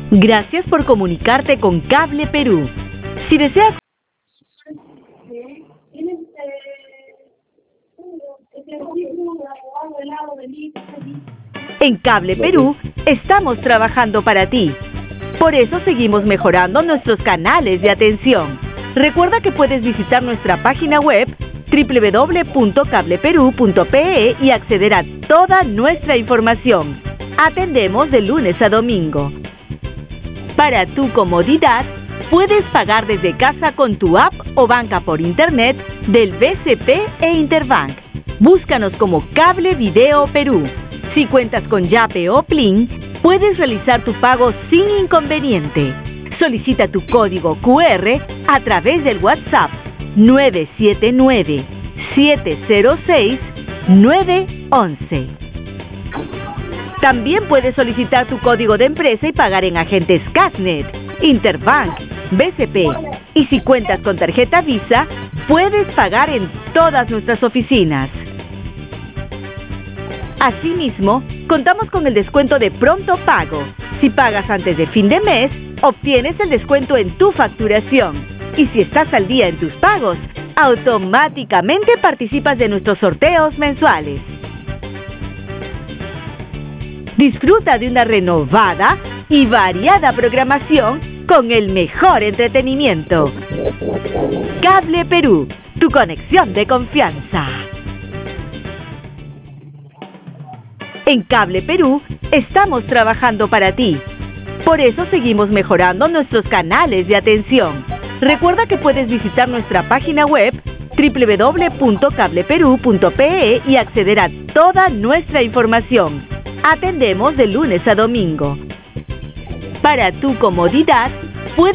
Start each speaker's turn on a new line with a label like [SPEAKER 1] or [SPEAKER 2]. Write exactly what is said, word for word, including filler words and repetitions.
[SPEAKER 1] Gracias por comunicarte con Cable Perú. Si deseas... En Cable Perú estamos trabajando para ti. Por eso seguimos mejorando nuestros canales de atención. Recuerda que puedes visitar nuestra página web doble u doble u doble u punto cable perú punto pe e y acceder a toda nuestra información. Atendemos de lunes a domingo. Para tu comodidad, puedes pagar desde casa con tu app o banca por internet del B C P e Interbank. Búscanos como Cable Video Perú. Si cuentas con Yape o Plin, puedes realizar tu pago sin inconveniente. Solicita tu código cu erre a través del WhatsApp nueve siete nueve, siete cero seis, nueve once. También puedes solicitar tu código de empresa y pagar en agentes Casnet, Interbank, B C P. Y si cuentas con tarjeta Visa, puedes pagar en todas nuestras oficinas. Asimismo, contamos con el descuento de pronto pago. Si pagas antes de fin de mes, obtienes el descuento en tu facturación. Y si estás al día en tus pagos, automáticamente participas de nuestros sorteos mensuales. Disfruta de una renovada y variada programación con el mejor entretenimiento. Cable Perú, tu conexión de confianza. En Cable Perú estamos trabajando para ti. Por eso seguimos mejorando nuestros canales de atención. Recuerda que puedes visitar nuestra página web doble u doble u doble u punto cable perú punto pe e y acceder a toda nuestra información. Atendemos de lunes a domingo. Para tu comodidad,